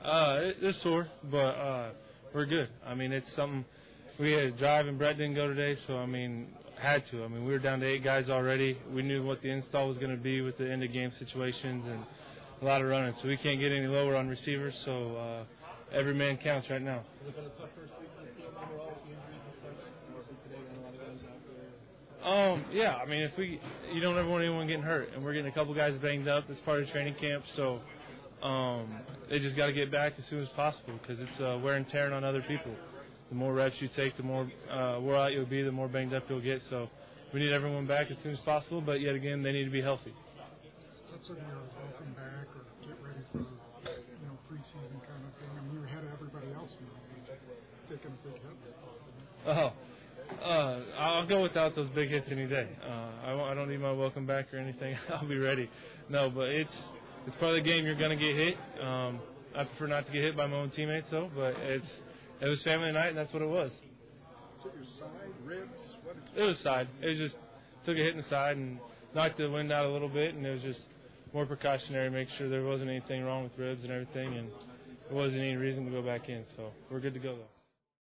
It's sore, but we're good. I mean, it's something we had to drive, and Brett didn't go today, so I mean, had to. I mean, we were down to 8 guys already. We knew what the install was going to be with the end of game situations and a lot of running, so we can't get any lower on receivers. So every man counts right now. Has it been a tough first week in this game overall with the injuries and such? Obviously today, a lot of guys out there. Yeah, I mean, you don't ever want anyone getting hurt, and we're getting a couple guys banged up. That's part of training camp, so they just got to get back as soon as possible because it's wear and tearing on other people. The more reps you take, the more wore out you'll be, the more banged up you'll get. So we need everyone back as soon as possible, but yet again, they need to be healthy. That's sort of your welcome back or get ready for preseason kind of thing. I mean, you're ahead of everybody else now. Taking a big hit. I'll go without those big hits any day. I don't need my welcome back or anything. I'll be ready. No, but it's part of the game. You're going to get hit. I prefer not to get hit by my own teammates, though, but it was family night, and that's what it was. Is it your side, ribs? It was side. It was just took a hit in the side and knocked the wind out a little bit, and it was just more precautionary, make sure there wasn't anything wrong with ribs and everything, and there wasn't any reason to go back in. So we're good to go, though.